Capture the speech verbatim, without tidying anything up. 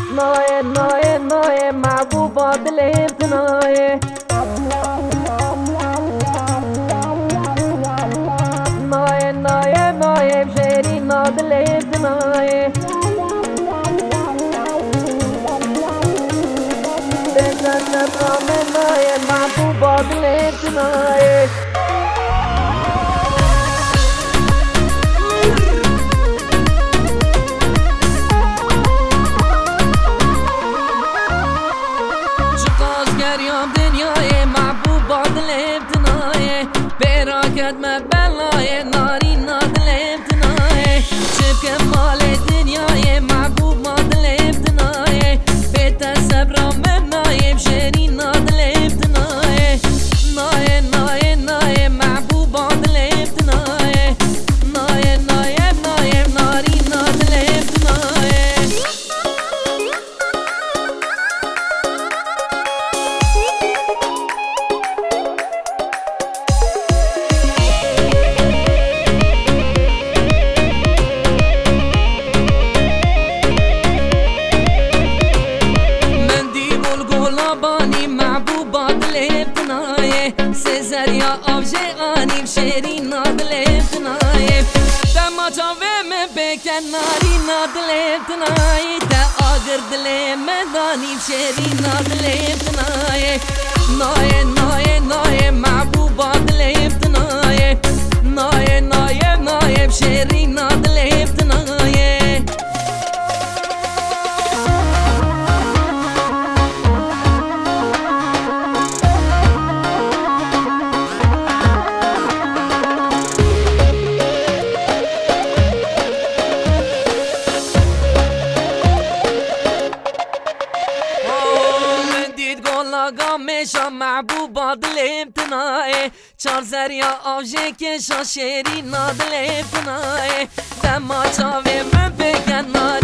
نایه نایه نایه محبوبا دلم تنایه نایه نایه نایه شیرینا دلم تنایه بزن نظام نایه محبوبا دلم تنایه گریام دنیای محبوبا دلم تنایه براکت مبلای ناری نادلم تنایه چه مال دنیای محبوبا دلم تنایه بیت صبرا من نایم شری نادلم تنایه نایه نایه نایه محبوبا دلم تنایه نایه نایه نایه ناری نادلم تنایه سزریا آبجه آنیم شیری نادلم تنایه دما چاوه من بکن ناری نادلم تنایه تا آگر دلم من دانیم شیری نادلم تنایه نایه نایه نایه محبوبا دلم تنایه نایه نایه نایه شیری نادلم تنایه لاغا میشا محبوبا دلم تنایه چار زریا آوژه کشا شیری نادلم تنایه دما چاوه من بگن